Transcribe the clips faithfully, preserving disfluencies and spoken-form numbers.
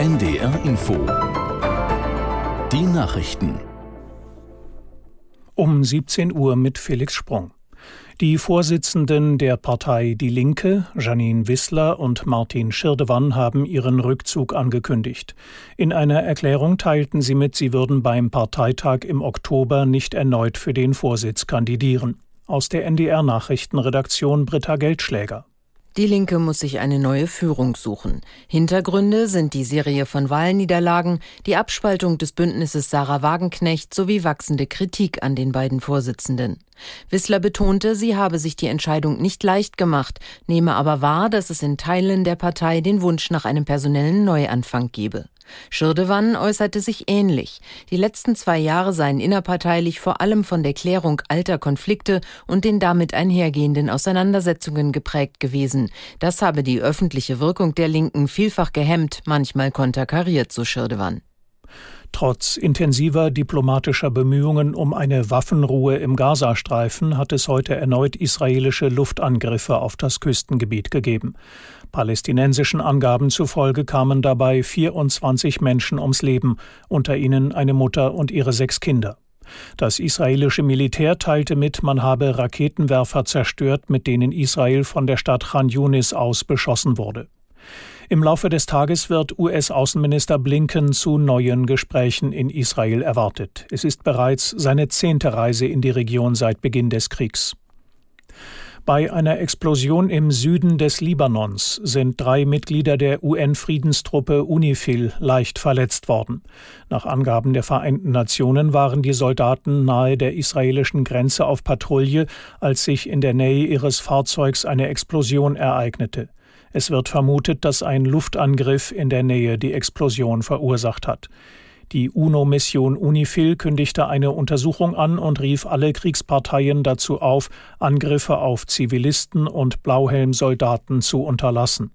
N D R Info. Die Nachrichten. Um siebzehn Uhr mit Felix Sprung. Die Vorsitzenden der Partei Die Linke, Jeanine Wissler und Martin Schirdewan, haben ihren Rückzug angekündigt. In einer Erklärung teilten sie mit, sie würden beim Parteitag im Oktober nicht erneut für den Vorsitz kandidieren. Aus der N D R-Nachrichtenredaktion Britta Geldschläger. Die Linke muss sich eine neue Führung suchen. Hintergründe sind die Serie von Wahlniederlagen, die Abspaltung des Bündnisses Sarah Wagenknecht sowie wachsende Kritik an den beiden Vorsitzenden. Wissler betonte, sie habe sich die Entscheidung nicht leicht gemacht, nehme aber wahr, dass es in Teilen der Partei den Wunsch nach einem personellen Neuanfang gebe. Schirdewan äußerte sich ähnlich. Die letzten zwei Jahre seien innerparteilich vor allem von der Klärung alter Konflikte und den damit einhergehenden Auseinandersetzungen geprägt gewesen. Das habe die öffentliche Wirkung der Linken vielfach gehemmt, manchmal konterkariert, so Schirdewan. Trotz intensiver diplomatischer Bemühungen um eine Waffenruhe im Gazastreifen hat es heute erneut israelische Luftangriffe auf das Küstengebiet gegeben. Palästinensischen Angaben zufolge kamen dabei vierundzwanzig Menschen ums Leben, unter ihnen eine Mutter und ihre sechs Kinder. Das israelische Militär teilte mit, man habe Raketenwerfer zerstört, mit denen Israel von der Stadt Chan Yunis aus beschossen wurde. Im Laufe des Tages wird U S-Außenminister Blinken zu neuen Gesprächen in Israel erwartet. Es ist bereits seine zehnte Reise in die Region seit Beginn des Kriegs. Bei einer Explosion im Süden des Libanons sind drei Mitglieder der U N-Friedenstruppe UNIFIL leicht verletzt worden. Nach Angaben der Vereinten Nationen waren die Soldaten nahe der israelischen Grenze auf Patrouille, als sich in der Nähe ihres Fahrzeugs eine Explosion ereignete. Es wird vermutet, dass ein Luftangriff in der Nähe die Explosion verursacht hat. Die UNO-Mission UNIFIL kündigte eine Untersuchung an und rief alle Kriegsparteien dazu auf, Angriffe auf Zivilisten und Blauhelmsoldaten zu unterlassen.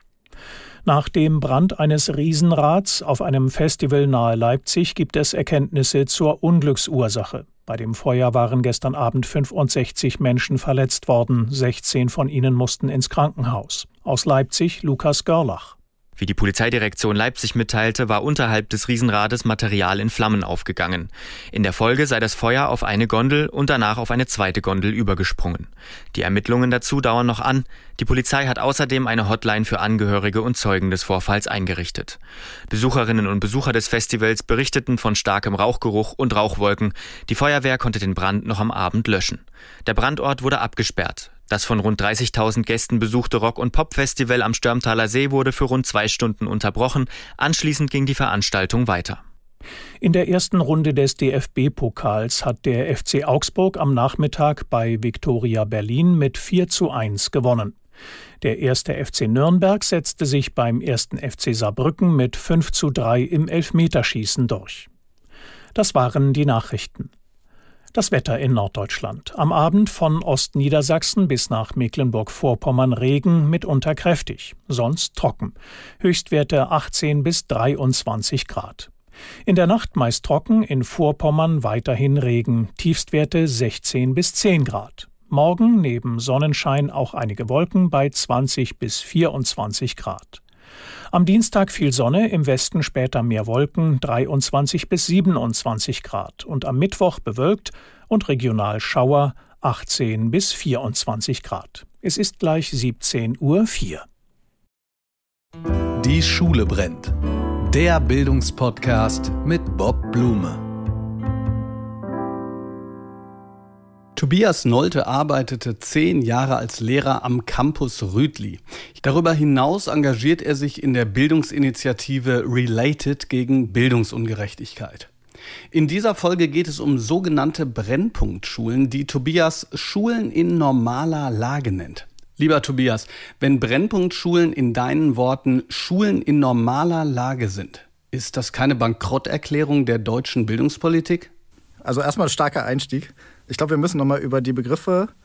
Nach dem Brand eines Riesenrads auf einem Festival nahe Leipzig gibt es Erkenntnisse zur Unglücksursache. Bei dem Feuer waren gestern Abend fünfundsechzig Menschen verletzt worden, sechzehn von ihnen mussten ins Krankenhaus. Aus Leipzig Lukas Görlach. Wie die Polizeidirektion Leipzig mitteilte, war unterhalb des Riesenrades Material in Flammen aufgegangen. In der Folge sei das Feuer auf eine Gondel und danach auf eine zweite Gondel übergesprungen. Die Ermittlungen dazu dauern noch an. Die Polizei hat außerdem eine Hotline für Angehörige und Zeugen des Vorfalls eingerichtet. Besucherinnen und Besucher des Festivals berichteten von starkem Rauchgeruch und Rauchwolken. Die Feuerwehr konnte den Brand noch am Abend löschen. Der Brandort wurde abgesperrt. Das von rund dreißigtausend Gästen besuchte Rock- und Pop-Festival am Störmtaler See wurde für rund zwei Stunden unterbrochen. Anschließend ging die Veranstaltung weiter. In der ersten Runde des D F B-Pokals hat der F C Augsburg am Nachmittag bei Viktoria Berlin mit vier zu eins gewonnen. Der erste F C Nürnberg setzte sich beim ersten F C Saarbrücken mit fünf zu drei im Elfmeterschießen durch. Das waren die Nachrichten. Das Wetter in Norddeutschland. Am Abend von Ostniedersachsen bis nach Mecklenburg-Vorpommern Regen, mitunter kräftig, sonst trocken. Höchstwerte achtzehn bis dreiundzwanzig Grad. In der Nacht meist trocken, in Vorpommern weiterhin Regen, Tiefstwerte sechzehn bis zehn Grad. Morgen neben Sonnenschein auch einige Wolken bei zwanzig bis vierundzwanzig Grad. Am Dienstag viel Sonne, im Westen später mehr Wolken, dreiundzwanzig bis siebenundzwanzig Grad. Und am Mittwoch bewölkt und regional Schauer, achtzehn bis vierundzwanzig Grad. Es ist gleich siebzehn Uhr vier. Die Schule brennt. Der Bildungspodcast mit Bob Blume. Tobias Nolte arbeitete zehn Jahre als Lehrer am Campus Rütli. Darüber hinaus engagiert er sich in der Bildungsinitiative Related gegen Bildungsungerechtigkeit. In dieser Folge geht es um sogenannte Brennpunktschulen, die Tobias Schulen in normaler Lage nennt. Lieber Tobias, wenn Brennpunktschulen in deinen Worten Schulen in normaler Lage sind, ist das keine Bankrotterklärung der deutschen Bildungspolitik? Also erstmal ein starker Einstieg. Ich glaube, wir müssen nochmal über die Begriffe